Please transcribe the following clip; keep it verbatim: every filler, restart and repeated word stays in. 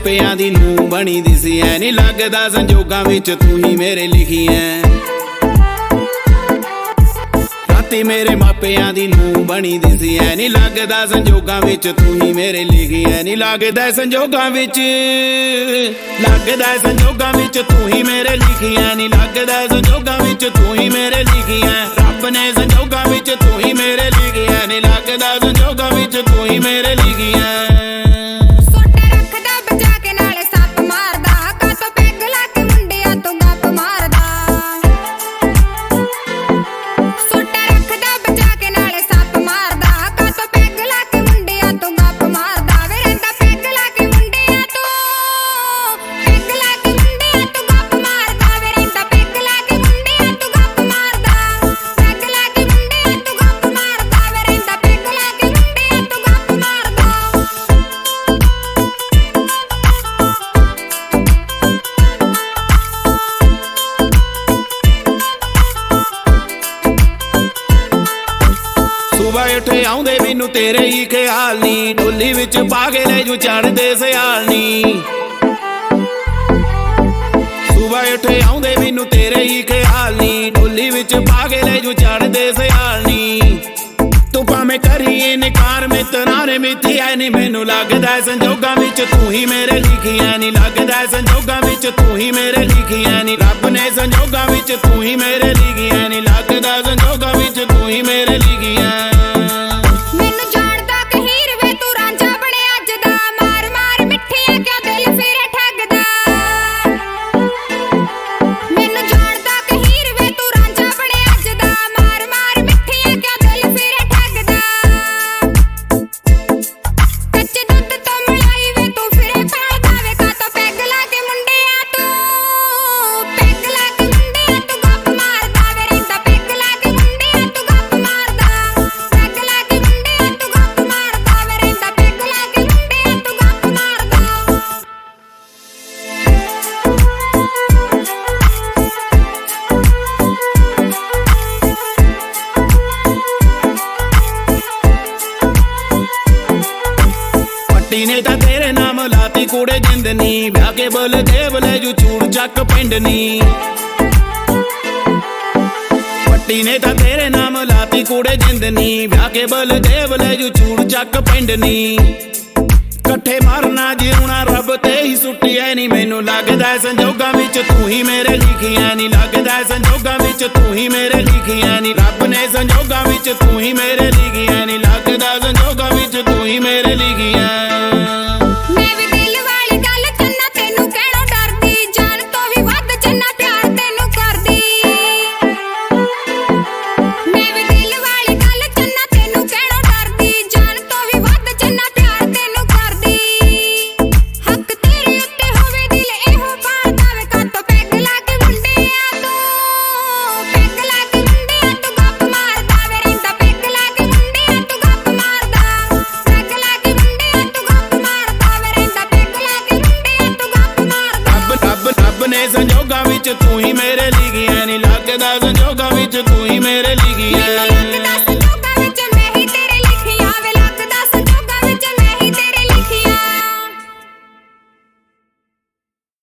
मापियां दी नूं बनी दिसी ऐ नी लगदा संजोगां विच तू ही मेरे लिखी ऐ। राती मेरे मापियां दी नूं बनी दिसी ऐ नी लगदा संजोगां विच तू ही मेरे लिखी ऐ। नी लगदा संजोगां विच लगदा संजोगां विच तू ही मेरे लिखी ऐ। नी लगदा संजोगां विच तू ही मेरे लिखी ऐ। रब ने संजोगां विच तू ही मेरे लिखी ऐ। नी लगदा संजोगां विच तू ही मेरे लिखी ऐ। सुबह उठे आउंदे मैनू तेरे ही ख्याल नी डोली विच पा के ले जू चढ़दे सियाल नी। सुबह उठे आउंदे मैनू तेरे ही ख्याल नी डोली विच पा के ले जू चढ़दे सियाल नी। तू भावें करी इनकार मित्तरां ने मिथी ऐ नी मैनू लगदा संजोगां विच तू ही मेरे लिखी ऐ। नी लगदा संजोगां विच तू ही मेरे लिखी ऐ। नी रब ने संजोगां विच तू ही मेरे लिखी ऐ। नी लगदा संजोगां विच तू ही मेरे लिखी ऐ। ने तां तेरे नाम लाती कूड़े जिंदनी ब्याह के बलदेव ले जू चूड़ चक पिंडनी। पट्टी ने तां तेरे नाम लाती कूड़े जिंदनी ब्याह के बलदेव ले जू चूड़ चक पिंडनी। कट्ठे मारना जीवना रब ते ही सुट्टी ऐ। नी मैनू लगदा संजोगां विच तू ही मेरे लिखी ऐ। नी लगदा संजोगां विच तू ही मेरे लिखी ऐ। नी रब ने संजोगां विच तू ही मेरे लिखी ऐ। नी लगदा संजोगां विच तू ही मेरे लिखी ऐ। संजोगां विच तू ही मेरे लिखी ऐ। नी लगदा संजोगां विच तू ही मेरे लिखी ऐ।